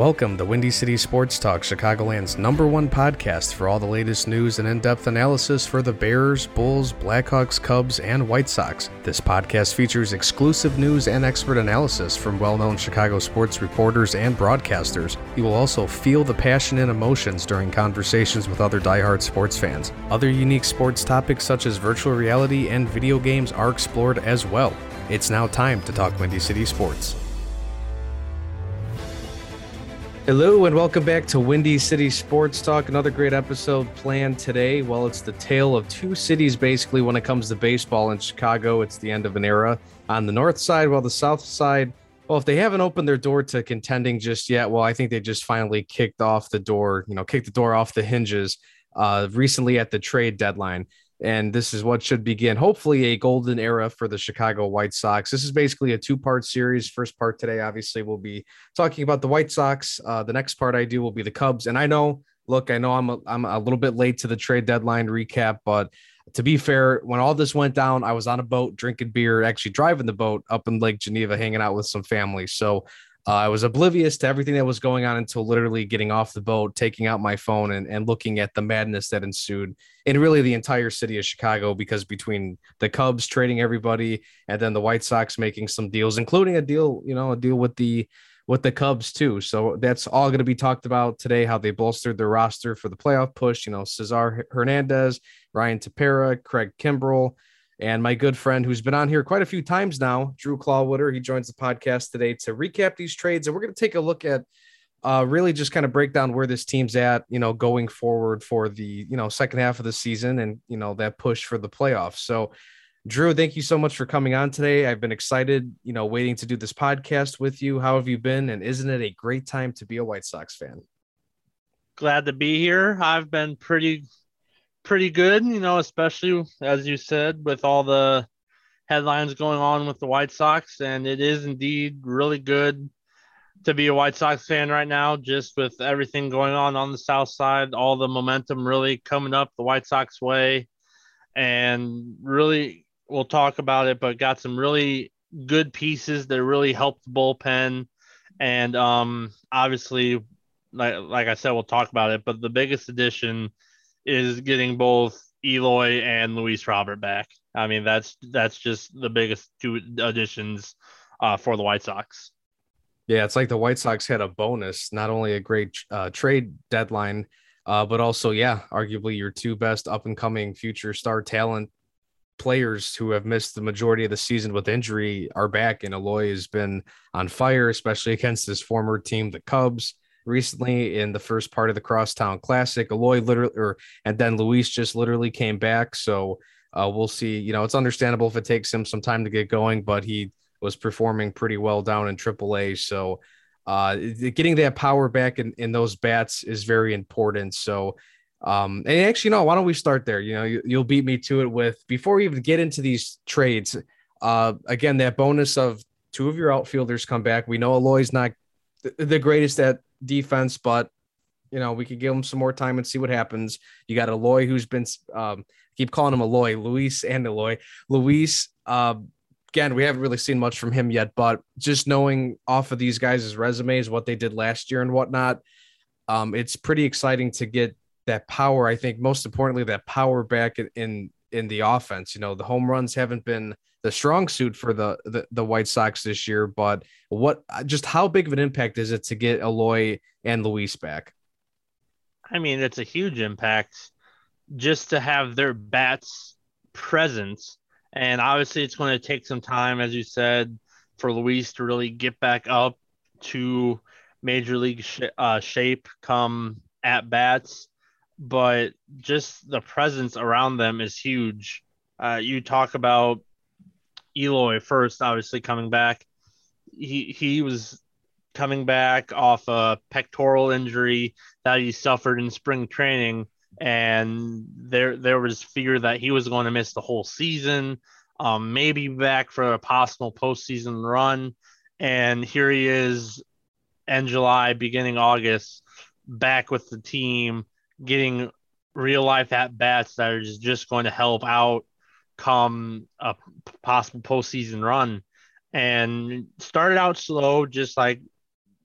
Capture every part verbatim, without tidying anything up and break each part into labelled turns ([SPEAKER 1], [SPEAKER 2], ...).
[SPEAKER 1] Welcome to Windy City Sports Talk, Chicagoland's number one podcast for all the latest news and in-depth analysis for the Bears, Bulls, Blackhawks, Cubs, and White Sox. This podcast features exclusive news and expert analysis from well-known Chicago sports reporters and broadcasters. You will also feel the passion and emotions during conversations with other diehard sports fans. Other unique sports topics such as virtual reality and video games are explored as well. It's now time to talk Windy City Sports. Hello and welcome back to Windy City Sports Talk. Another great episode planned today. Well, it's the tale of two cities basically when it comes to baseball in Chicago. It's the end of an era on the north side, while the south side, well, if they haven't opened their door to contending just yet, well, I think they just finally kicked off the door, you know, kicked the door off the hinges uh, recently at the trade deadline. And this is what should begin, hopefully, a golden era for the Chicago White Sox. This is basically a two-part series. First part today, obviously, we'll be talking about the White Sox. Uh, the next part I do will be the Cubs. And I know, look, I know I'm a, I'm a little bit late to the trade deadline recap, but to be fair, when all this went down, I was on a boat drinking beer, actually driving the boat up in Lake Geneva, hanging out with some family. So Uh, I was oblivious to everything that was going on until literally getting off the boat, taking out my phone and, and looking at the madness that ensued in really the entire city of Chicago, because between the Cubs trading everybody and then the White Sox making some deals, including a deal, you know, a deal with the with the Cubs too. So that's all going to be talked about today, how they bolstered their roster for the playoff push. You know, Cesar Hernandez, Ryan Tepera, Craig Kimbrell, and my good friend who's been on here quite a few times now, Drew Clawwooder. He joins the podcast today to recap these trades. And we're going to take a look at uh, really just kind of break down where this team's at, you know, going forward for the, you know, second half of the season and, you know, that push for the playoffs. So, Drew, thank you so much for coming on today. I've been excited, you know, waiting to do this podcast with you. How have you been? And isn't it a great time to be a White Sox fan?
[SPEAKER 2] Glad to be here. I've been pretty pretty good, you know, especially as you said, with all the headlines going on with the White Sox. And it is indeed really good to be a White Sox fan right now, just with everything going on on the south side, all the momentum really coming up the White Sox way. And really, we'll talk about it, but got some really good pieces that really helped the bullpen. And um, obviously, like, like I said, we'll talk about it, but the biggest addition is getting both Eloy and Luis Robert back. I mean, that's that's just the biggest two additions uh, for the White Sox.
[SPEAKER 1] Yeah, it's like the White Sox had a bonus, not only a great uh, trade deadline, uh, but also, yeah, arguably your two best up-and-coming future star talent players who have missed the majority of the season with injury are back, and Eloy has been on fire, especially against his former team, the Cubs. Recently in the first part of the Crosstown Classic, Eloy literally, or and then Luis just literally came back. So uh, we'll see. You know, it's understandable if it takes him some time to get going, but he was performing pretty well down in triple A. So uh, getting that power back in, in those bats is very important. So, um, and actually, no, why don't we start there? You know, you, you'll beat me to it with before we even get into these trades. Uh, again, that bonus of two of your outfielders come back. We know Eloy's not the greatest at defense, but you know, we could give him some more time and see what happens. You got Eloy, who's been um keep calling him Eloy, Luis and Eloy. Luis, uh, again, we haven't really seen much from him yet, but just knowing off of these guys' resumes what they did last year and whatnot, um, it's pretty exciting to get that power. I think most importantly, that power back in in, in the offense. You know, the home runs haven't been the strong suit for the, the the White Sox this year, but what just how big of an impact is it to get Eloy and Luis back?
[SPEAKER 2] I mean, it's a huge impact just to have their bats presence. And obviously it's going to take some time, as you said, for Luis to really get back up to major league sh- uh, shape come at bats. But just the presence around them is huge. Uh, you talk about Eloy first, obviously coming back. He he was coming back off a pectoral injury that he suffered in spring training, and there there was fear that he was going to miss the whole season, um, maybe back for a possible postseason run. And here he is, end July, beginning August, back with the team, getting real life at bats that are just going to help out come a possible postseason run. And started out slow, just like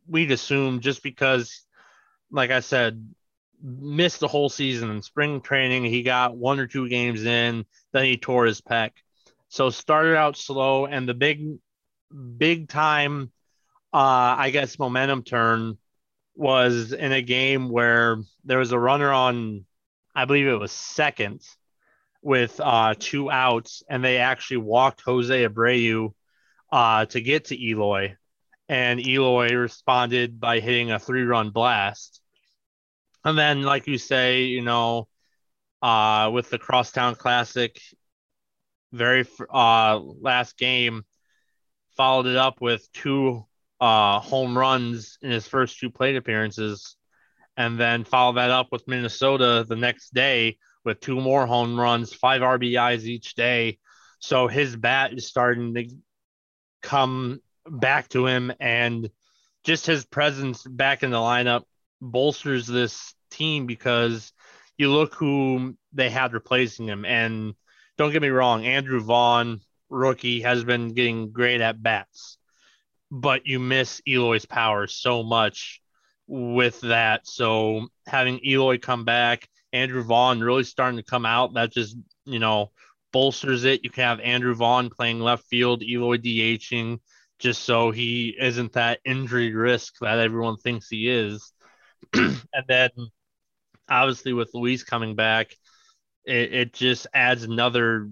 [SPEAKER 2] we'd assume just because, like I said, missed the whole season in spring training. He got one or two games in, then he tore his pec. So started out slow, and the big, big time, uh, I guess, momentum turn was in a game where there was a runner on, I believe it was second, with uh, two outs, and they actually walked Jose Abreu uh, to get to Eloy, and Eloy responded by hitting a three-run blast. And then, like you say, you know, uh, with the Crosstown Classic, very uh, last game, followed it up with two uh, home runs in his first two plate appearances, and then followed that up with Minnesota the next day with two more home runs, five R B Is each day. So his bat is starting to come back to him, and just his presence back in the lineup bolsters this team because you look who they had replacing him. And don't get me wrong, Andrew Vaughn, rookie, has been getting great at bats, but you miss Eloy's power so much with that. So having Eloy come back, Andrew Vaughn really starting to come out, that just, you know, bolsters it. You can have Andrew Vaughn playing left field, Eloy DHing, just so he isn't that injury risk that everyone thinks he is. And then obviously with Luis coming back, it, it just adds another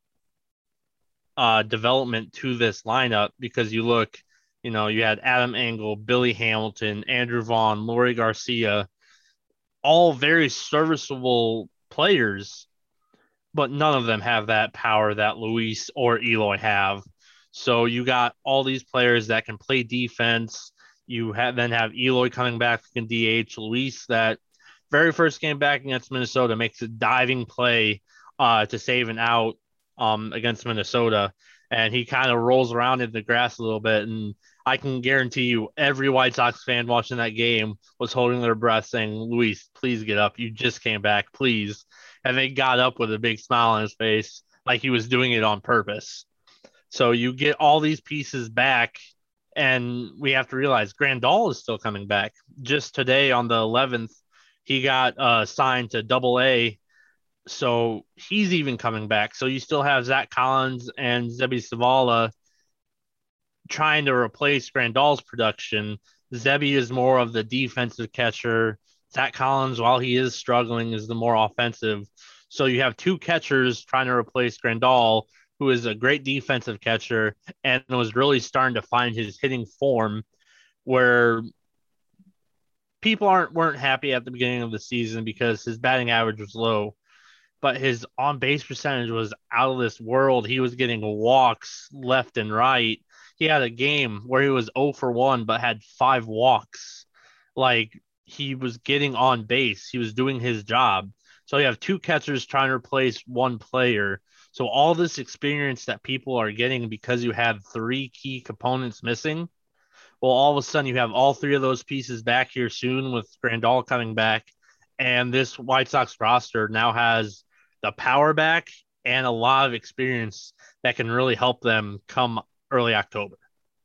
[SPEAKER 2] uh, development to this lineup because you look, you know, you had Adam Engel, Billy Hamilton, Andrew Vaughn, Leury Garcia, all very serviceable players, but none of them have that power that Luis or Eloy have. So you got all these players that can play defense. You have then have Eloy coming back in D H. Luis, that very first game back against Minnesota, makes a diving play uh, to save an out um, against Minnesota. And he kind of rolls around in the grass a little bit. And I can guarantee you every White Sox fan watching that game was holding their breath saying, Luis, please get up. You just came back, please. And they got up with a big smile on his face like he was doing it on purpose. So you get all these pieces back, and we have to realize Grandal is still coming back. Just today on the eleventh, he got uh, signed to Double A, so he's even coming back. So you still have Zach Collins and Zebby Savala trying to replace Grandal's production. Zebby is more of the defensive catcher. Zach Collins, while he is struggling, is the more offensive. So you have two catchers trying to replace Grandal, who is a great defensive catcher and was really starting to find his hitting form, where people aren't weren't happy at the beginning of the season because his batting average was low, but his on base percentage was out of this world. He was getting walks left and right. He had a game where he was zero for one, but had five walks. Like, he was getting on base. He was doing his job. So you have two catchers trying to replace one player. So all this experience that people are getting because you had three key components missing, well, all of a sudden you have all three of those pieces back here soon with Grandal coming back. And this White Sox roster now has the power back and a lot of experience that can really help them come early October.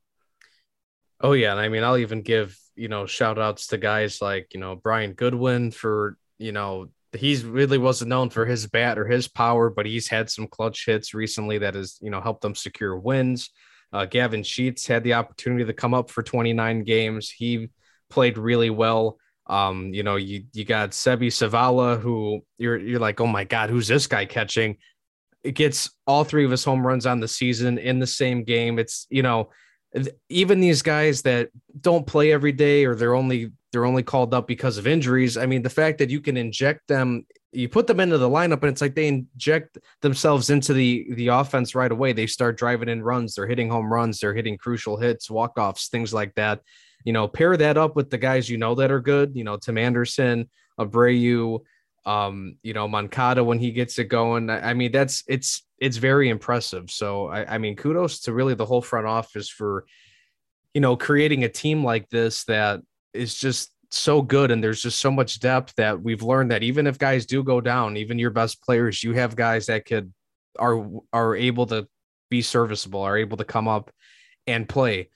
[SPEAKER 1] Oh, yeah. And I mean, I'll even give, you know, shout outs to guys like, you know, Brian Goodwin for, you know, he's really wasn't known for his bat or his power, but he's had some clutch hits recently that has, you know, helped them secure wins. Uh, Gavin Sheets had the opportunity to come up for twenty-nine games. He played really well. Um, you know, you you got Sebi Savala, who you're you're like, oh my God, who's this guy catching? It gets all three of his home runs on the season in the same game. It's, you know, even these guys that don't play every day, or they're only they're only called up because of injuries. I mean, the fact that you can inject them, you put them into the lineup, and it's like they inject themselves into the the offense right away. They start driving in runs, they're hitting home runs, they're hitting crucial hits, walk-offs, things like that. You know, pair that up with the guys you know that are good. You know, Tim Anderson, Abreu, um, you know, Moncada when he gets it going. I, I mean, that's it's it's very impressive. So I, I mean, kudos to really the whole front office for, you know, creating a team like this that is just so good. And there's just so much depth that we've learned that even if guys do go down, even your best players, you have guys that could are are able to be serviceable, are able to come up and play.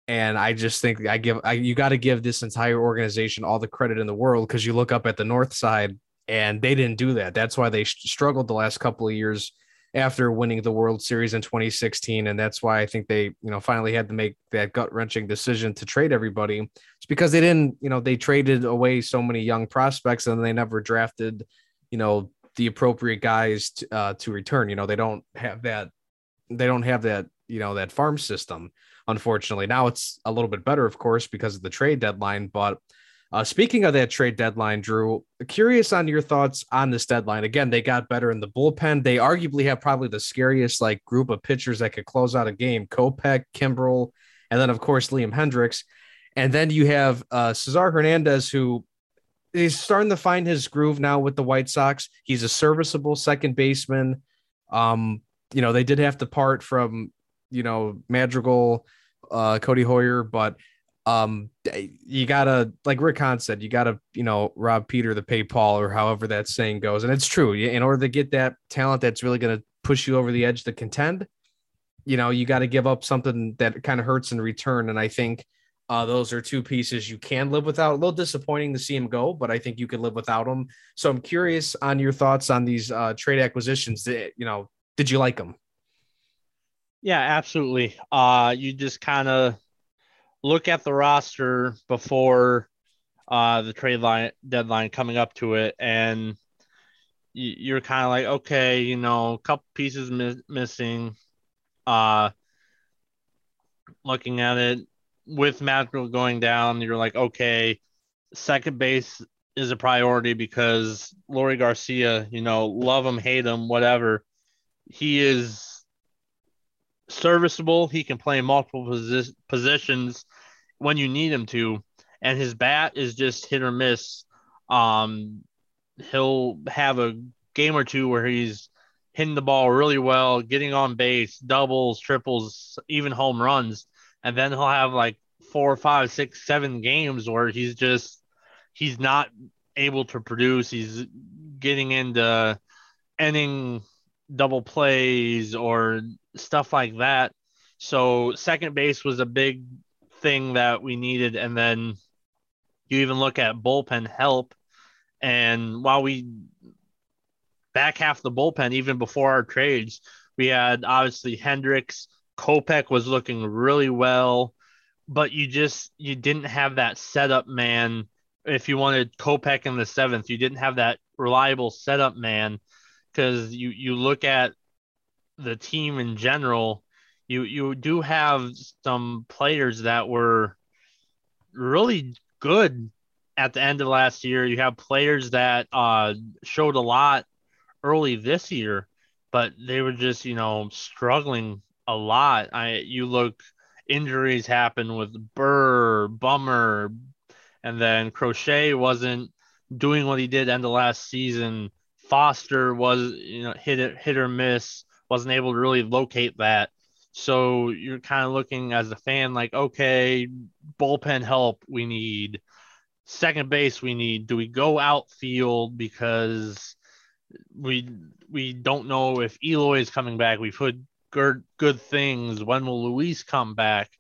[SPEAKER 1] And I just think I give I, you got to give this entire organization all the credit in the world, because you look up at the North side and they didn't do that. That's why they struggled the last couple of years after winning the World Series in twenty sixteen. And that's why I think they, you know, finally had to make that gut wrenching decision to trade everybody. It's because they didn't, you know, they traded away so many young prospects and they never drafted, you know, the appropriate guys to, uh, to return. You know, they don't have that, they don't have that, you know, that farm system, unfortunately. Now it's a little bit better, of course, because of the trade deadline. But uh, speaking of that trade deadline, Drew, curious on your thoughts on this deadline. Again, they got better in the bullpen. They arguably have probably the scariest like group of pitchers that could close out a game: Kopech, Kimbrel, and then of course Liam Hendricks. And then you have uh, Cesar Hernandez, who is starting to find his groove now with the White Sox. He's a serviceable second baseman. Um, you know, they did have to part from, you know, Madrigal, uh, Cody Hoyer, but um, you gotta, like Rick Hahn said, you gotta, you know, rob Peter to pay Paul, or however that saying goes. And it's true. In order to get that talent that's really going to push you over the edge to contend, you know, you got to give up something that kind of hurts in return. And I think uh, those are two pieces you can live without. A little disappointing to see him go, but I think you could live without him. So I'm curious on your thoughts on these uh, trade acquisitions. That, you know, did you like them?
[SPEAKER 2] Yeah, absolutely. Uh, you just kind of look at the roster before uh, the trade line deadline coming up to it, and you, you're kind of like, okay, you know, a couple pieces mi- missing. Uh, looking at it with Madrigal going down, you're like, okay, second base is a priority because Lori Garcia, you know, love him, hate him, whatever. He is serviceable. He can play multiple posi- positions when you need him to, and his bat is just hit or miss. Um, he'll have a game or two where he's hitting the ball really well, getting on base, doubles, triples, even home runs, and then he'll have like four, five, six, seven games where he's just he's not able to produce. He's getting into inning double plays or stuff like that. So second base was a big thing that we needed. And then you even look at bullpen help. And while we back half the bullpen, even before our trades, we had obviously Hendricks, Kopech was looking really well, but you just you didn't have that setup man. If you wanted Kopech in the seventh, you didn't have that reliable setup man, because you you look at the team in general, you you do have some players that were really good at the end of last year. You have players that uh, showed a lot early this year, but they were just, you know, struggling a lot. I you look, injuries happen with Burr, Bummer, and then Crochet wasn't doing what he did end of last season. Foster was, you know, hit it, hit or miss, wasn't able to really locate that. So you're kind of looking as a fan like, okay, bullpen help we need, second base we need. Do we go outfield because we we don't know if Eloy is coming back? We've heard good good things. When will Luis come back?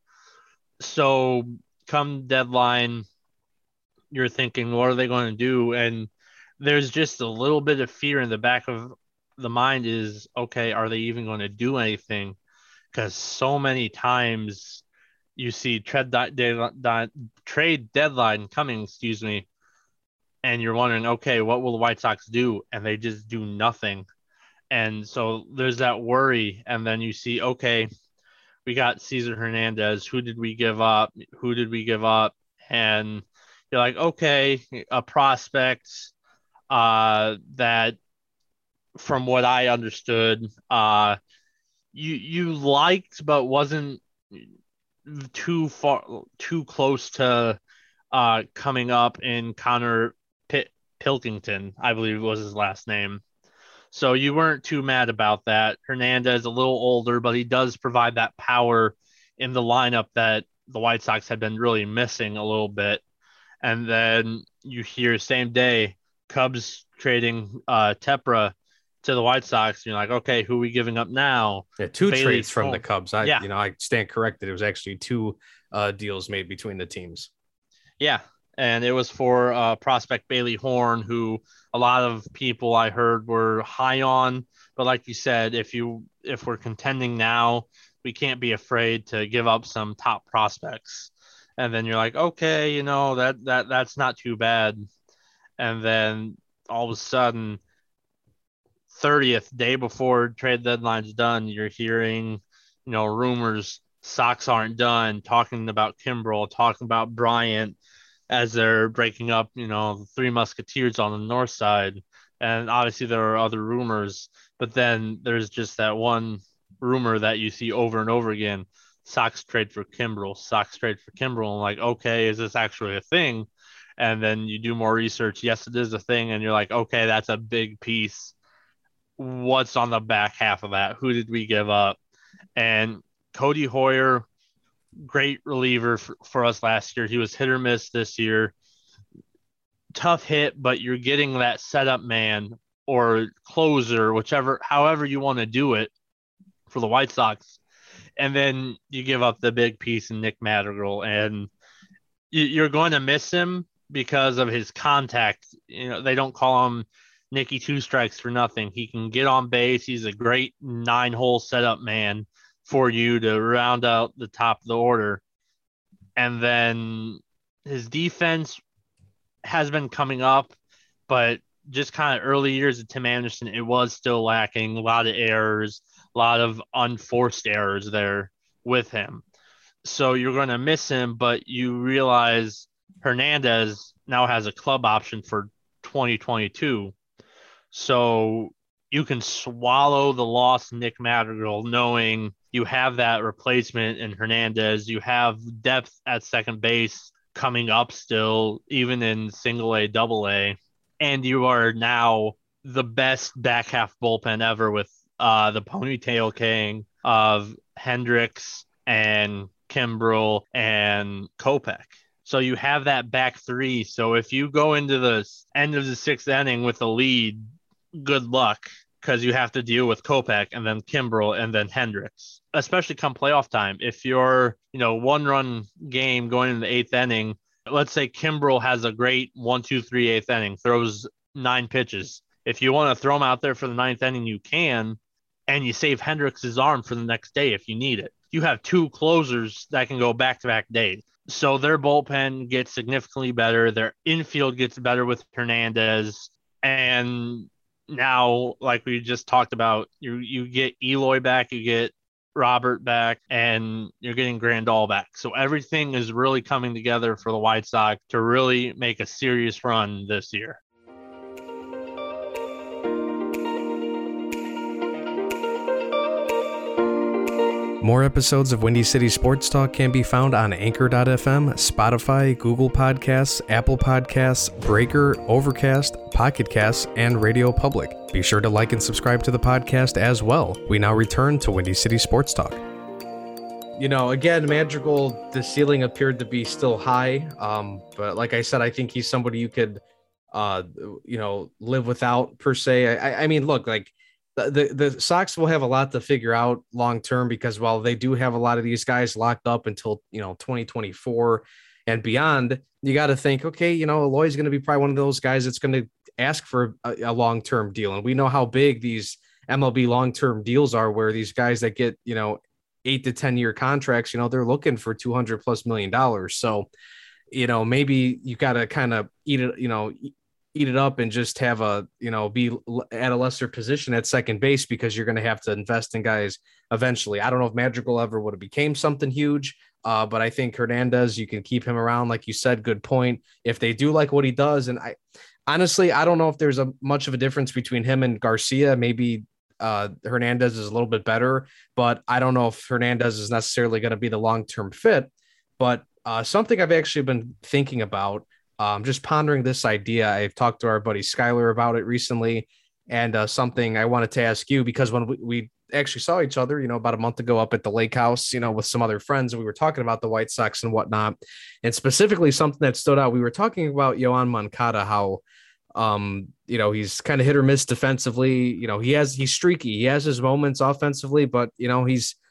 [SPEAKER 2] So come deadline, you're thinking, what are they going to do? And there's just a little bit of fear in the back of the mind is, okay, are they even going to do anything? Because so many times you see trade, de- de- trade deadline coming, excuse me, and you're wondering, okay, what will the White Sox do? And they just do nothing. And so there's that worry. And then you see, okay, we got Cesar Hernandez. Who did we give up? Who did we give up? And you're like, okay, a prospect uh, that, from what I understood, uh, you you liked but wasn't too far, too close to uh, coming up in Connor P- Pilkington, I believe was his last name. So you weren't too mad about that. Hernandez a little older, but he does provide that power in the lineup that the White Sox had been really missing a little bit. And then you hear same day Cubs trading uh, Tepra to the White Sox. You're like, okay, who are we giving up now?
[SPEAKER 1] Yeah, two
[SPEAKER 2] Bailey
[SPEAKER 1] trades from the
[SPEAKER 2] Cone.
[SPEAKER 1] Cubs. I,
[SPEAKER 2] Yeah,
[SPEAKER 1] you know, I stand corrected. It was actually two uh, deals made between the teams.
[SPEAKER 2] Yeah. And it was for uh, prospect Bailey Horn, who a lot of people I heard were high on. But like you said, if you if we're contending now, we can't be afraid to give up some top prospects. And then you're like, okay, you know, that that that's not too bad. And then all of a sudden, thirtieth day before trade deadline's done, you're hearing, you know, rumors Sox aren't done, talking about Kimbrel, talking about Bryant as they're breaking up, you know, the Three Musketeers on the north side. And obviously there are other rumors, but then there's just that one rumor that you see over and over again. Sox trade for Kimbrel, Sox trade for Kimbrel. And like, okay, is this actually a thing? And then you do more research. Yes, it is a thing. And you're like, okay, that's a big piece. What's on the back half of that? Who did we give up? And Cody Hoyer, great reliever for, for us last year. He was hit or miss this year. Tough hit, but you're getting that setup man or closer, whichever, however you want to do it for the White Sox. And then you give up the big piece in Nick Madrigal, and you, you're going to miss him because of his contact. You know, they don't call him Nicky Two Strikes for nothing. He can get on base. He's a great nine-hole setup man for you to round out the top of the order. And then his defense has been coming up, but just kind of early years of Tim Anderson, it was still lacking. A lot of errors, a lot of unforced errors there with him. So you're going to miss him, but you realize Hernandez now has a club option for twenty twenty-two. So you can swallow the loss Nick Madrigal, knowing you have that replacement in Hernandez. You have depth at second base coming up still, even in single A, double A. And you are now the best back half bullpen ever with uh, the Ponytail King of Hendricks and Kimbrel and Kopech. So you have that back three. So if you go into the end of the sixth inning with a lead, good luck, because you have to deal with Kopech and then Kimbrel and then Hendricks, especially come playoff time. If you're, you know, one run game going in the eighth inning, let's say Kimbrel has a great one, two, three, eighth inning, throws nine pitches. If you want to throw him out there for the ninth inning, you can, and you save Hendricks' arm for the next day if you need it. You have two closers that can go back-to-back days. So their bullpen gets significantly better. Their infield gets better with Hernandez. And now, like we just talked about, you you get Eloy back, you get Robert back, and you're getting Grandal back. So everything is really coming together for the White Sox to really make a serious run this year.
[SPEAKER 1] More episodes of Windy City Sports Talk can be found on Anchor dot f m, Spotify, Google Podcasts, Apple Podcasts, Breaker, Overcast, Pocket Casts, and Radio Public. Be sure to like and subscribe to the podcast as well. We now return to Windy City Sports Talk. You know, again, Madrigal, the ceiling appeared to be still high. Um, but like I said, I think he's somebody you could, uh, you know, live without per se. I, I mean, look, like, The, the Sox will have a lot to figure out long term, because while they do have a lot of these guys locked up until, you know, twenty twenty-four and beyond, you got to think, okay, you know, Eloy's going to be probably one of those guys that's going to ask for a, a long term deal. And we know how big these M L B long term deals are, where these guys that get, you know, eight to ten year contracts, you know, they're looking for two hundred plus million dollars. So, you know, maybe you got to kind of eat it, you know, eat it up and just have a, you know, be at a lesser position at second base, because you're going to have to invest in guys eventually. I don't know if Madrigal ever would have became something huge, uh, but I think Hernandez, you can keep him around. Like you said, good point. If they do like what he does. And I honestly, I don't know if there's a much of a difference between him and Garcia. Maybe uh, Hernandez is a little bit better, but I don't know if Hernandez is necessarily going to be the long-term fit. But uh, something I've actually been thinking about, Um, just pondering this idea. I've talked to our buddy Skyler about it recently, and uh, something I wanted to ask you, because when we, we actually saw each other, you know, about a month ago up at the lake house, you know, with some other friends, we were talking about the White Sox and whatnot. And specifically something that stood out, we were talking about Yoan Moncada, how, um, you know, he's kind of hit or miss defensively. You know, he has, he's streaky. He has his moments offensively, but, you know, he's,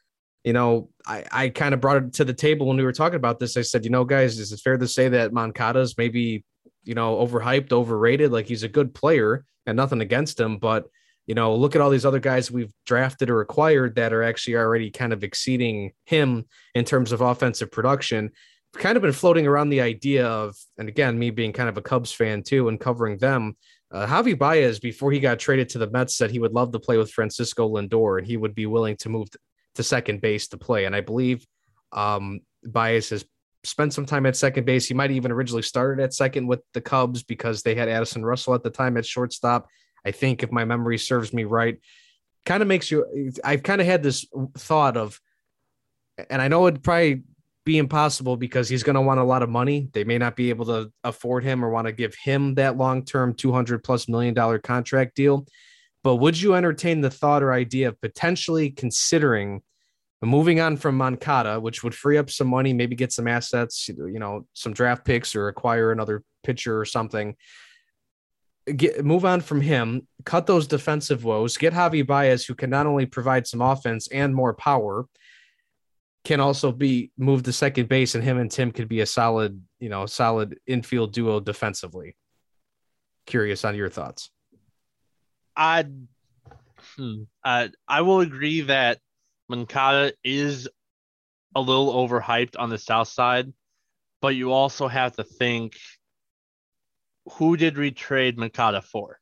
[SPEAKER 1] you know, I, I kind of brought it to the table when we were talking about this. I said, you know, guys, is it fair to say that Moncada's maybe, you know, overhyped, overrated? Like he's a good player and nothing against him, but you know, look at all these other guys we've drafted or acquired that are actually already kind of exceeding him in terms of offensive production. I've kind of been floating around the idea of, and again, me being kind of a Cubs fan too and covering them, uh, Javi Baez, before he got traded to the Mets, said he would love to play with Francisco Lindor and he would be willing to move to second base to play. And I believe um, Baez has spent some time at second base. He might even originally started at second with the Cubs because they had Addison Russell at the time at shortstop. I think if my memory serves me right, kind of makes you, I've kind of had this thought of, and I know it'd probably be impossible because he's going to want a lot of money. They may not be able to afford him or want to give him that long-term two hundred plus million dollar contract deal. But would you entertain the thought or idea of potentially considering moving on from Moncada, which would free up some money, maybe get some assets, you know, some draft picks or acquire another pitcher or something? Get move on from him, cut those defensive woes, get Javi Baez, who can not only provide some offense and more power, can also be moved to second base, and him and Tim could be a solid, you know, solid infield duo defensively. Curious on your thoughts.
[SPEAKER 2] I, hmm, I, I will agree that Moncada is a little overhyped on the South side, but you also have to think, who did we trade Moncada for?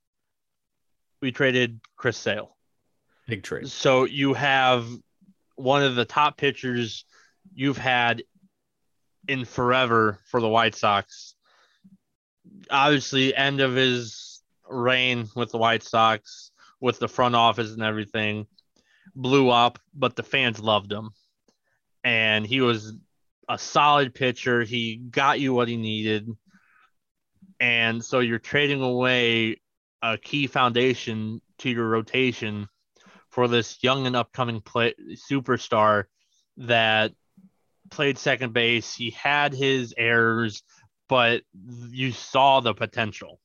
[SPEAKER 2] We traded Chris Sale.
[SPEAKER 1] Big trade.
[SPEAKER 2] So you have one of the top pitchers you've had in forever for the White Sox. Obviously, end of his reign with the White Sox, with the front office and everything, blew up, but the fans loved him. And he was a solid pitcher. He got you what he needed. And so you're trading away a key foundation to your rotation for this young and upcoming play, superstar that played second base. He had his errors, but you saw the potential.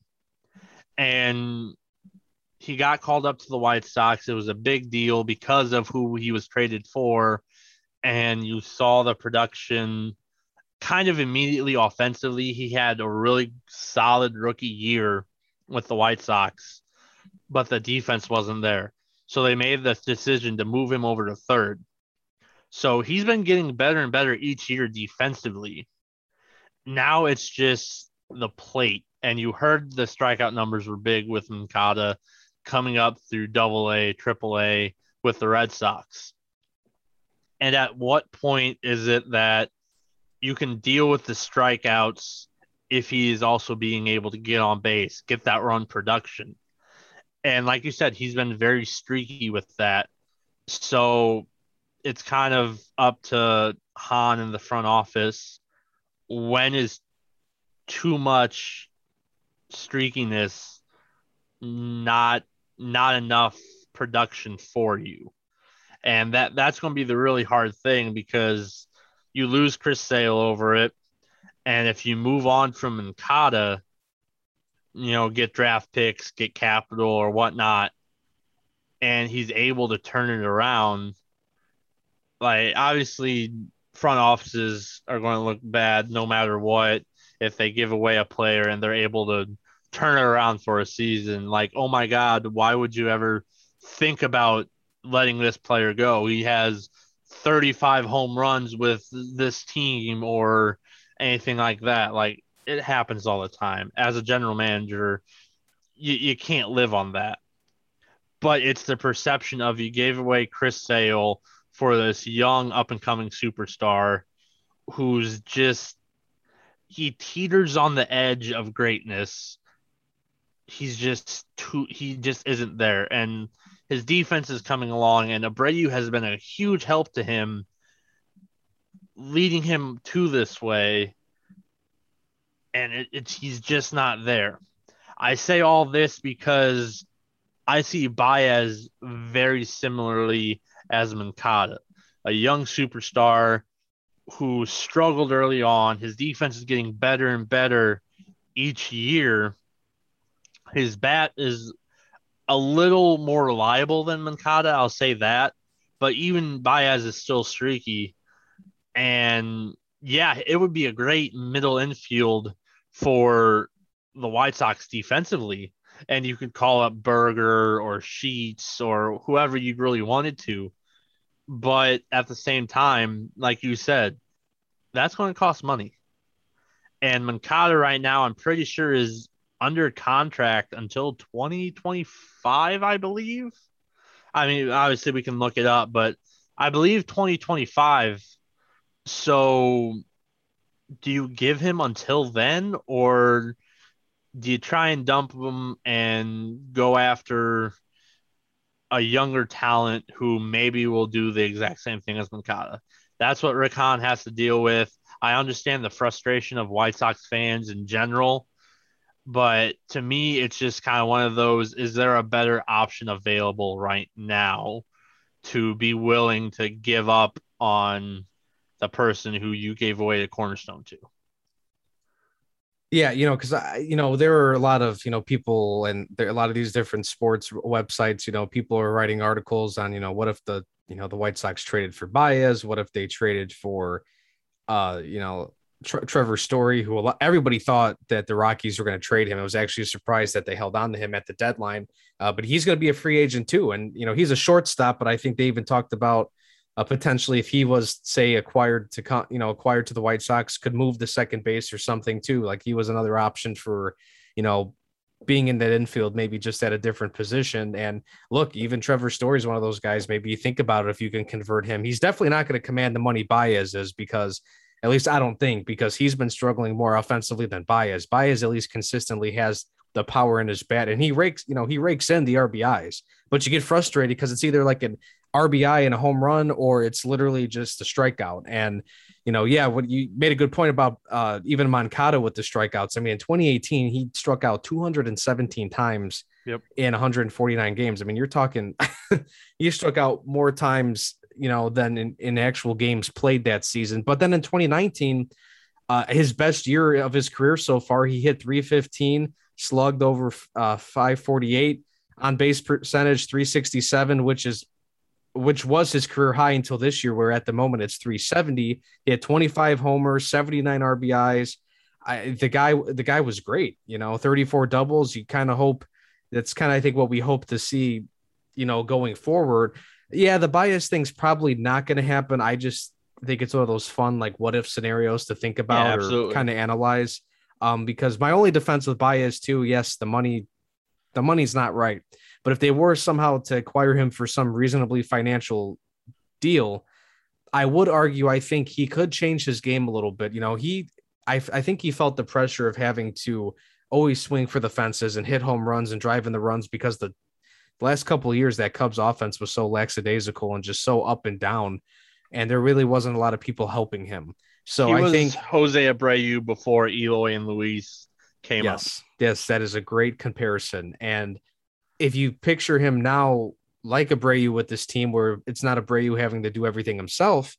[SPEAKER 2] And he got called up to the White Sox. It was a big deal because of who he was traded for. And you saw the production kind of immediately offensively. He had a really solid rookie year with the White Sox, but the defense wasn't there. So they made the decision to move him over to third. So he's been getting better and better each year defensively. Now it's just the plate. And you heard the strikeout numbers were big with Moncada coming up through double A, triple A with the Red Sox. And at what point is it that you can deal with the strikeouts if he is also being able to get on base, get that run production? And like you said, he's been very streaky with that. So it's kind of up to Hahn in the front office. When is too much streakiness not not enough production for you? And that that's going to be the really hard thing, because you lose Chris Sale over it. And if you move on from Moncada, you know, get draft picks, get capital or whatnot, and he's able to turn it around, like, obviously front offices are going to look bad no matter what if they give away a player and they're able to turn it around for a season. Like, oh my God, why would you ever think about letting this player go? He has thirty-five home runs with this team or anything like that. Like, it happens all the time. As a general manager, you, you can't live on that. But it's the perception of, you gave away Chris Sale for this young up-and-coming superstar who's just, he teeters on the edge of greatness. He's just too, he just isn't there. And his defense is coming along, and Abreu has been a huge help to him, leading him to this way. And it, it's, he's just not there. I say all this because I see Baez very similarly as Moncada, a young superstar who struggled early on. His defense is getting better and better each year. His bat is a little more reliable than Moncada, I'll say that, but even Baez is still streaky. And yeah, it would be a great middle infield for the White Sox defensively. And you could call up Berger or Sheets or whoever you really wanted to. But at the same time, like you said, that's going to cost money. And Moncada right now, I'm pretty sure is under contract until twenty twenty-five, I believe. I mean, obviously we can look it up, but I believe twenty twenty-five. So do you give him until then, or do you try and dump him and go after a younger talent who maybe will do the exact same thing as Moncada? That's what Rick Hahn has to deal with. I understand the frustration of White Sox fans in general, but to me, it's just kind of one of those, is there a better option available right now to be willing to give up on the person who you gave away the cornerstone to?
[SPEAKER 1] Yeah, you know, because I, you know, there are a lot of, you know, people and there are a lot of these different sports websites, you know, people are writing articles on, you know, what if the, you know, the White Sox traded for Baez? What if they traded for, uh, you know, Tre- Trevor Story, who a lot, everybody thought that the Rockies were going to trade him. It was actually a surprise that they held on to him at the deadline, uh, but he's going to be a free agent too. And, you know, he's a shortstop, but I think they even talked about uh, potentially if he was, say, acquired to, you know, acquired to the White Sox, could move to second base or something too. Like he was another option for, you know, being in that infield, maybe just at a different position. And look, even Trevor Story is one of those guys. Maybe you think about it if you can convert him. He's definitely not going to command the money Baez is, because at least I don't think, because he's been struggling more offensively than Baez. Baez at least consistently has the power in his bat, and he rakes, you know, he rakes in the R B Is. But you get frustrated because it's either like an R B I and a home run, or it's literally just a strikeout. And you know, yeah, what you made a good point about uh, even Moncada with the strikeouts. I mean, in twenty eighteen, he struck out two hundred seventeen times
[SPEAKER 2] Yep.
[SPEAKER 1] in one hundred forty-nine games. I mean, you're talking, he struck out more times, you know, than in, in actual games played that season. But then in twenty nineteen, uh, his best year of his career so far, he hit three fifteen, slugged over uh, five forty-eight, on base percentage three sixty-seven, which is which was his career high until this year, where at the moment it's three seventy. He had twenty-five homers, seventy-nine R B Is. I, the guy, the guy was great, you know, thirty-four doubles. You kind of hope that's kind of, I think, what we hope to see, you know, going forward. Yeah, the Baez thing's probably not going to happen. I just think it's one of those fun, like, what if scenarios to think about,
[SPEAKER 2] Yeah,
[SPEAKER 1] or kind of analyze. Um, because my only defense with Baez too, yes, the money, the money's not right. But if they were somehow to acquire him for some reasonably financial deal, I would argue, I think he could change his game a little bit. You know, he, I, I think he felt the pressure of having to always swing for the fences and hit home runs and drive in the runs, because the last couple of years that Cubs offense was so lackadaisical and just so up and down, and there really wasn't a lot of people helping him. So
[SPEAKER 2] he
[SPEAKER 1] I
[SPEAKER 2] was
[SPEAKER 1] think
[SPEAKER 2] Jose Abreu before Eloy and Luis came
[SPEAKER 1] yes,
[SPEAKER 2] up.
[SPEAKER 1] yes, that is a great comparison. And if you picture him now like Abreu with this team, where it's not Abreu having to do everything himself,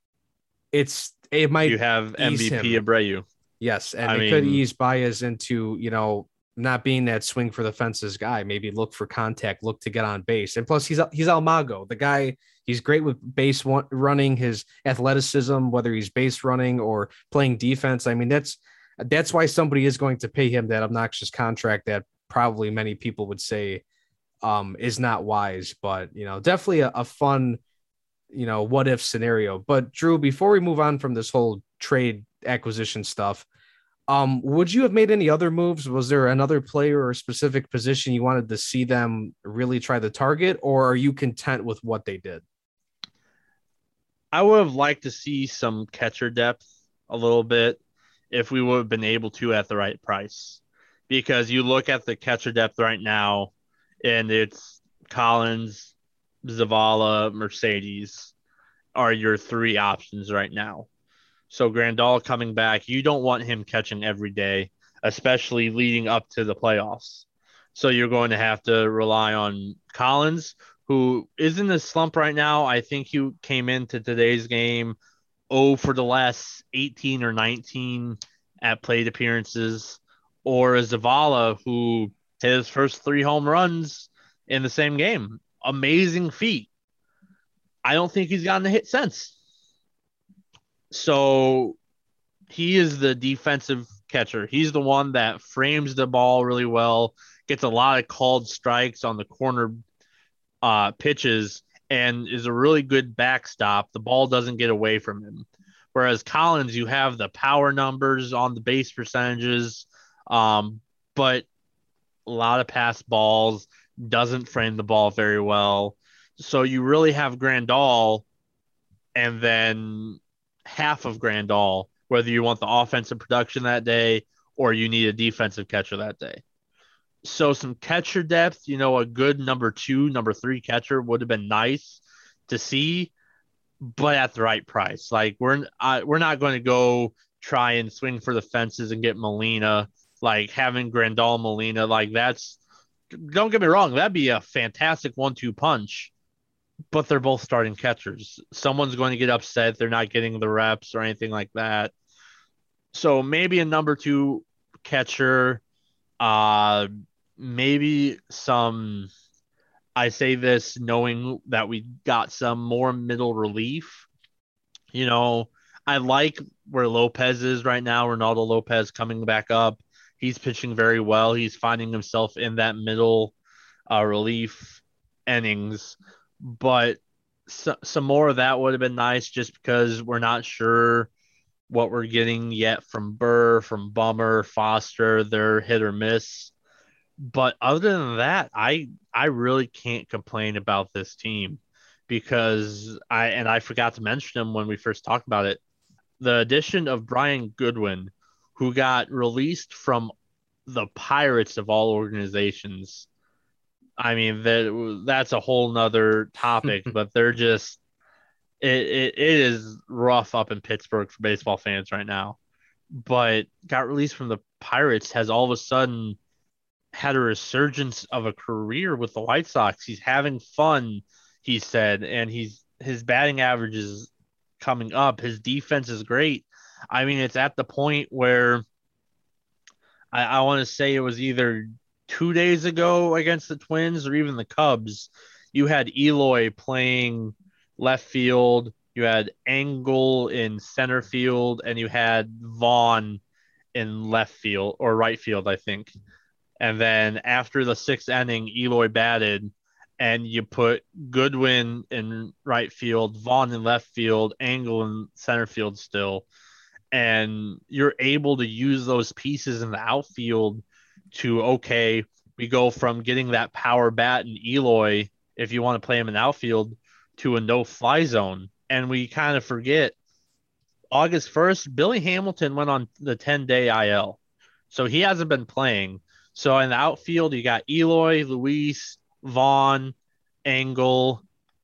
[SPEAKER 1] it's it might
[SPEAKER 2] You have
[SPEAKER 1] ease
[SPEAKER 2] M V P
[SPEAKER 1] him.
[SPEAKER 2] Abreu.
[SPEAKER 1] Yes, and
[SPEAKER 2] I
[SPEAKER 1] it
[SPEAKER 2] mean,
[SPEAKER 1] could ease Baez into, you know, not being that swing for the fences guy. Maybe look for contact, look to get on base. And plus, he's he's Almago, the guy. He's great with base running, his athleticism, whether he's base running or playing defense. I mean, that's that's why somebody is going to pay him that obnoxious contract that probably many people would say um, is not wise. But, you know, definitely a, a fun, you know, what if scenario. But Drew, before we move on from this whole trade acquisition stuff, um, would you have made any other moves? Was there another player or a specific position you wanted to see them really try to target, or are you content with what they did?
[SPEAKER 2] I would have liked to see some catcher depth a little bit if we would have been able to at the right price. Because you look at the catcher depth right now, and it's Collins, Zavala, Mercedes are your three options right now. So Grandal coming back, you don't want him catching every day, especially leading up to the playoffs. So you're going to have to rely on Collins, who is in a slump right now. I think he came into today's game oh for the last eighteen or nineteen at plate appearances, or Zavala, who hit his first three home runs in the same game. Amazing feat. I don't think he's gotten a hit since. So he is the defensive catcher. He's the one that frames the ball really well, gets a lot of called strikes on the corner uh, pitches, and is a really good backstop. The ball doesn't get away from him. Whereas Collins, you have the power numbers on the base percentages, um, but a lot of pass balls, doesn't frame the ball very well. So you really have Grandal and then half of Grandal, whether you want the offensive production that day or you need a defensive catcher that day. So some catcher depth, you know, a good number two, number three catcher would have been nice to see, but at the right price. Like we're uh, we're not going to go try and swing for the fences and get Molina. Like having Grandal, Molina, like that's, don't get me wrong, that'd be a fantastic one two punch, but they're both starting catchers. Someone's going to get upset they're not getting the reps or anything like that. So maybe a number two catcher, uh, maybe some, I say this knowing that we got some more middle relief. You know, I like where Lopez is right now, Ronaldo Lopez coming back up. He's pitching very well. He's finding himself in that middle uh, relief innings. But so, some more of that would have been nice just because we're not sure what we're getting yet from Burr, from Bummer, Foster. They're hit or miss. But other than that, I I really can't complain about this team because I and I forgot to mention him when we first talked about it. The addition of Brian Goodwin, who got released from the Pirates of all organizations. I mean, that that's a whole nother topic, but they're just it, it it is rough up in Pittsburgh for baseball fans right now. But got released from the Pirates, has all of a sudden had a resurgence of a career with the White Sox. He's having fun, he said, and he's his batting average is coming up. His defense is great. I mean, it's at the point where I, I want to say it was either two days ago against the Twins or even the Cubs. You had Eloy playing left field. You had Engel in center field, and you had Vaughn in left field or right field, I think. And then after the sixth inning, Eloy batted, and you put Goodwin in right field, Vaughn in left field, Engel in center field still. And you're able to use those pieces in the outfield to, okay, we go from getting that power bat in Eloy, if you want to play him in outfield, to a no-fly zone. And we kind of forget, August first, Billy Hamilton went on the ten-day I L. So he hasn't been playing. So in the outfield, you got Eloy, Luis, Vaughn, Engel,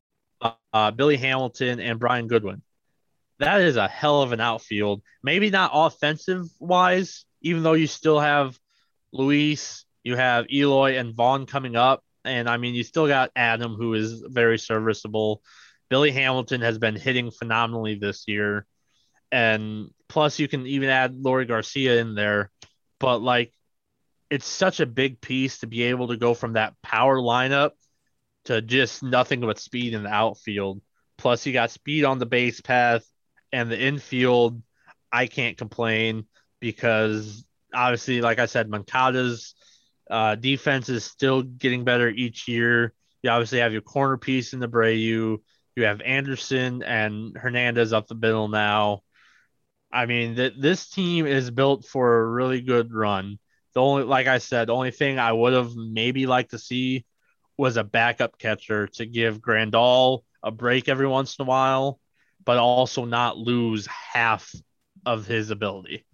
[SPEAKER 2] uh, Billy Hamilton, and Brian Goodwin. That is a hell of an outfield. Maybe not offensive-wise, even though you still have Luis, you have Eloy and Vaughn coming up. And, I mean, you still got Adam, who is very serviceable. Billy Hamilton has been hitting phenomenally this year. And plus, you can even add Lori Garcia in there. But, like, it's such a big piece to be able to go from that power lineup to just nothing but speed in the outfield. Plus, you got speed on the base path and the infield. I can't complain because, obviously, like I said, Moncada's uh, defense is still getting better each year. You obviously have your corner piece in the Abreu. You have Anderson and Hernandez up the middle now. I mean, th- this team is built for a really good run. The only, like I said, the only thing I would have maybe liked to see was a backup catcher to give Grandal a break every once in a while, but also not lose half of his ability.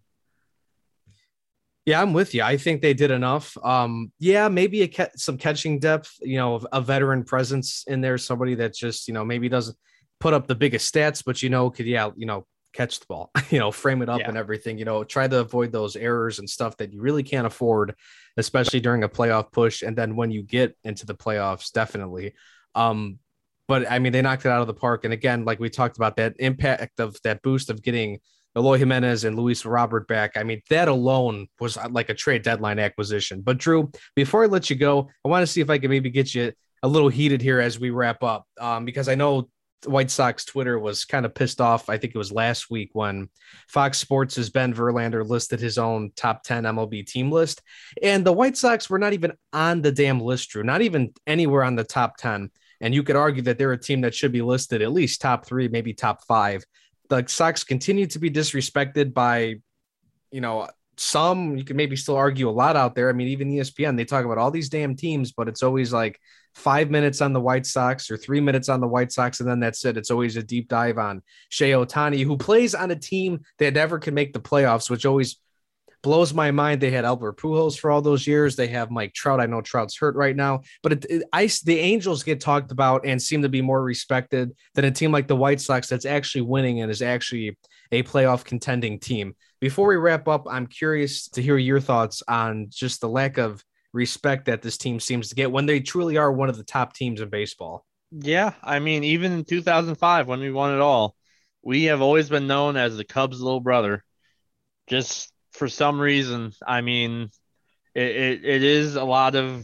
[SPEAKER 1] Yeah, I'm with you. I think they did enough. Um, yeah, maybe a ca- some catching depth, you know, a veteran presence in there, somebody that just, you know, maybe doesn't put up the biggest stats, but, you know, could, yeah, you know, catch the ball, you know, frame it up yeah. and everything, you know, try to avoid those errors and stuff that you really can't afford, especially during a playoff push. And then when you get into the playoffs, definitely. Um, but I mean, they knocked it out of the park. And again, like we talked about, that impact of that boost of getting Eloy Jimenez and Luis Robert back. I mean, that alone was like a trade deadline acquisition. But Drew, before I let you go, I want to see if I can maybe get you a little heated here as we wrap up, um, because I know White Sox Twitter was kind of pissed off. I think it was last week when Fox Sports' Ben Verlander listed his own top ten M L B team list. And the White Sox were not even on the damn list, Drew, not even anywhere on the top ten. And you could argue that they're a team that should be listed at least top three, maybe top five. The Sox continue to be disrespected by, you know, some. You could maybe still argue a lot out there. I mean, even E S P N, they talk about all these damn teams, but it's always like five minutes on the White Sox or three minutes on the White Sox, and then that's it. It's always a deep dive on Shohei Ohtani, who plays on a team that never can make the playoffs, which always blows my mind. They had Albert Pujols for all those years. They have Mike Trout. I know Trout's hurt right now, but it, it, I, the Angels get talked about and seem to be more respected than a team like the White Sox that's actually winning and is actually a playoff contending team. Before we wrap up, I'm curious to hear your thoughts on just the lack of respect that this team seems to get when they truly are one of the top teams in baseball.
[SPEAKER 2] Yeah, I mean, even in two thousand five when we won it all, we have always been known as the Cubs' little brother. Just for some reason, I mean, it, it, it is a lot of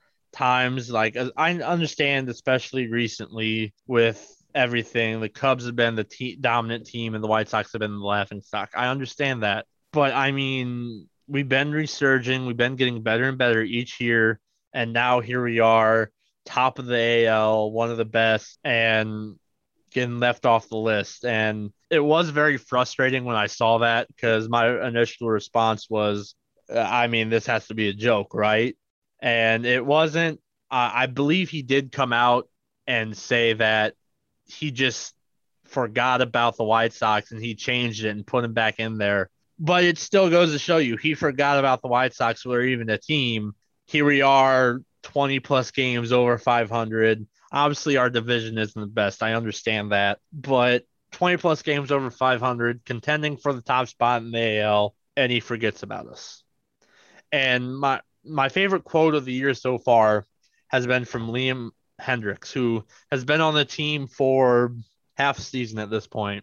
[SPEAKER 2] times, like, I understand, especially recently with everything, the Cubs have been the te- dominant team and the White Sox have been the laughing stock. I understand that. But, I mean, we've been resurging. We've been getting better and better each year. And now here we are, top of the A L, one of the best, and getting left off the list. And it was very frustrating when I saw that, because my initial response was, I mean, this has to be a joke, right? And it wasn't. Uh, I believe he did come out and say that he just forgot about the White Sox and he changed it and put him back in there. But it still goes to show you, he forgot about the White Sox were even a team. Here we are, twenty plus games over five hundred. Obviously, our division isn't the best. I understand that. But twenty plus games over five hundred, contending for the top spot in the A L, and he forgets about us. And my my favorite quote of the year so far has been from Liam Hendriks, who has been on the team for half a season at this point.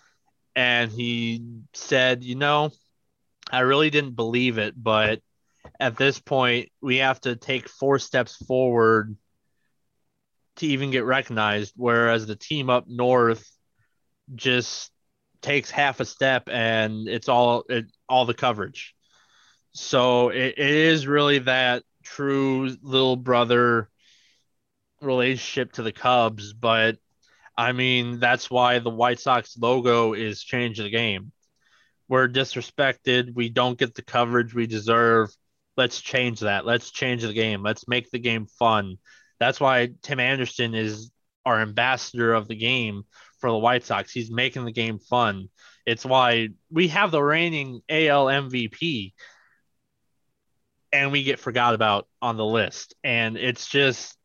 [SPEAKER 2] And he said, you know, I really didn't believe it, but at this point, we have to take four steps forward to even get recognized, whereas the team up north just takes half a step and it's all it, all the coverage. So it, it is really that true little brother relationship to the Cubs, but I mean, that's why the White Sox logo is change the game. We're disrespected. We don't get the coverage we deserve. Let's change that. Let's change the game. Let's make the game fun. That's why Tim Anderson is our ambassador of the game for the White Sox. He's making the game fun. It's why we have the reigning A L M V P and we get forgot about on the list. And it's just,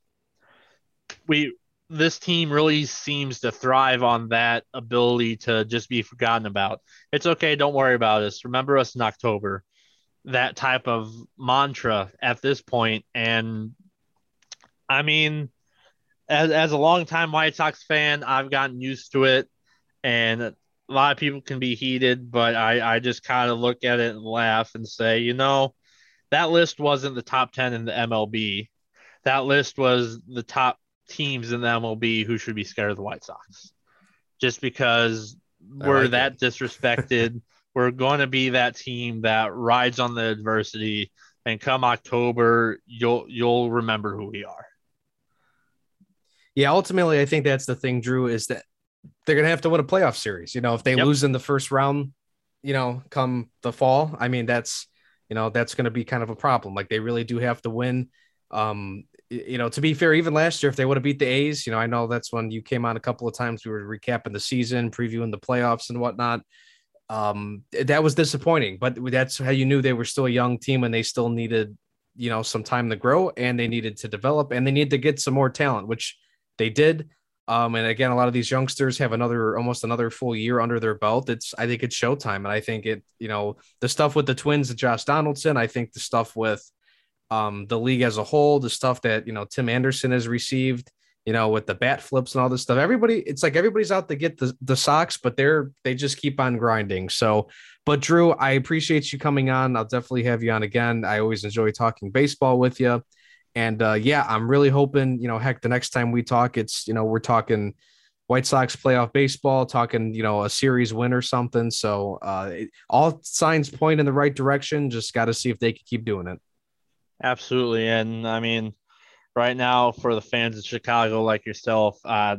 [SPEAKER 2] we, this team really seems to thrive on that ability to just be forgotten about. It's okay. Don't worry about us. Remember us in October. That type of mantra at this point. And I mean, as, as a longtime White Sox fan, I've gotten used to it, and a lot of people can be heated, but I, I just kind of look at it and laugh and say, you know, that list wasn't the top ten in the M L B. That list was the top teams in the M L B who should be scared of the White Sox, just because we're like that it. disrespected. We're going to be that team that rides on the adversity, and come October, you'll you'll remember who we are.
[SPEAKER 1] Yeah, ultimately, I think that's the thing, Drew, is that they're going to have to win a playoff series. You know, if they yep. lose in the first round, you know, come the fall, I mean, that's, you know, that's going to be kind of a problem. Like, they really do have to win. Um, you know, to be fair, even last year, if they would have beat the A's, you know, I know that's when you came on a couple of times. We were recapping the season, previewing the playoffs and whatnot. Um, that was disappointing, but that's how you knew they were still a young team and they still needed, you know, some time to grow, and they needed to develop, and they need to get some more talent, which they did. Um, and again, a lot of these youngsters have another, almost another full year under their belt. It's, I think it's showtime. And I think it, you know, the stuff with the Twins and Josh Donaldson, I think the stuff with um, the league as a whole, the stuff that, you know, Tim Anderson has received, you know, with the bat flips and all this stuff, everybody, it's like everybody's out to get the, the Sox, but they're, they just keep on grinding. So, but Drew, I appreciate you coming on. I'll definitely have you on again. I always enjoy talking baseball with you. And uh, yeah, I'm really hoping, you know, heck, the next time we talk, it's, you know, we're talking White Sox playoff baseball, talking, you know, a series win or something. So uh, it, all signs point in the right direction. Just got to see if they can keep doing it.
[SPEAKER 2] Absolutely. And I mean, right now for the fans of Chicago like yourself, uh,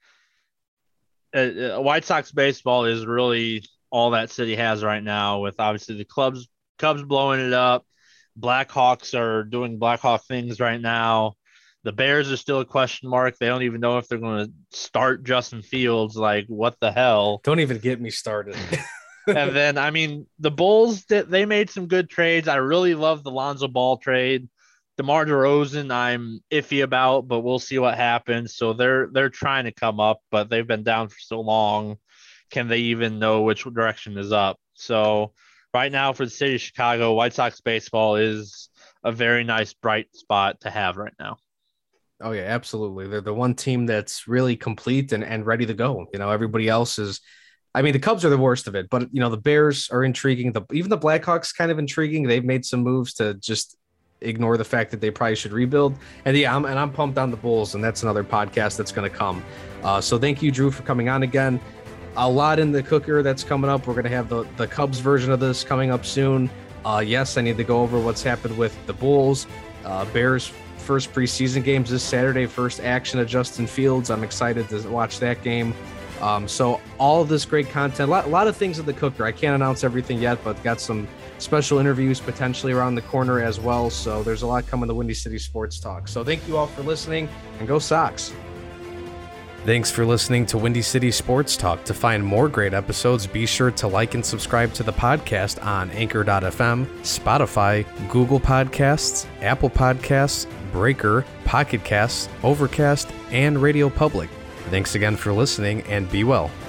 [SPEAKER 2] uh, White Sox baseball is really all that city has right now, with obviously the clubs, Cubs blowing it up. Blackhawks are doing Blackhawk things right now. The Bears are still a question mark. They don't even know if they're going to start Justin Fields. Like, what the hell?
[SPEAKER 1] Don't even get me started.
[SPEAKER 2] And then, I mean, the Bulls, they made some good trades. I really love the Lonzo Ball trade. DeMar DeRozan, I'm iffy about, but we'll see what happens. So they're they're trying to come up, but they've been down for so long. Can they even know which direction is up? So right now for the city of Chicago, White Sox baseball is a very nice, bright spot to have right now.
[SPEAKER 1] Oh, yeah, absolutely. They're the one team that's really complete and, and ready to go. You know, everybody else is, I mean, the Cubs are the worst of it, but, you know, the Bears are intriguing. The, even the Blackhawks kind of intriguing. They've made some moves to just ignore the fact that they probably should rebuild. And yeah, I'm, and I'm pumped on the Bulls, and that's another podcast that's going to come. Uh, so thank you, Drew, for coming on again. A lot in the cooker that's coming up. We're going to have the, the Cubs version of this coming up soon. Uh, yes, I need to go over what's happened with the Bulls. Uh, Bears first preseason games this Saturday, first action of Justin Fields. I'm excited to watch that game. Um, so all of this great content, a lot, a lot of things in the cooker. I can't announce everything yet, but got some special interviews potentially around the corner as well. So there's a lot coming to Windy City Sports Talk. So thank you all for listening, and go Sox. Thanks for listening to Windy City Sports Talk. To find more great episodes, be sure to like and subscribe to the podcast on anchor dot f m, Spotify, Google Podcasts, Apple Podcasts, Breaker, Pocket Casts, Overcast, and Radio Public. Thanks again for listening, and be well.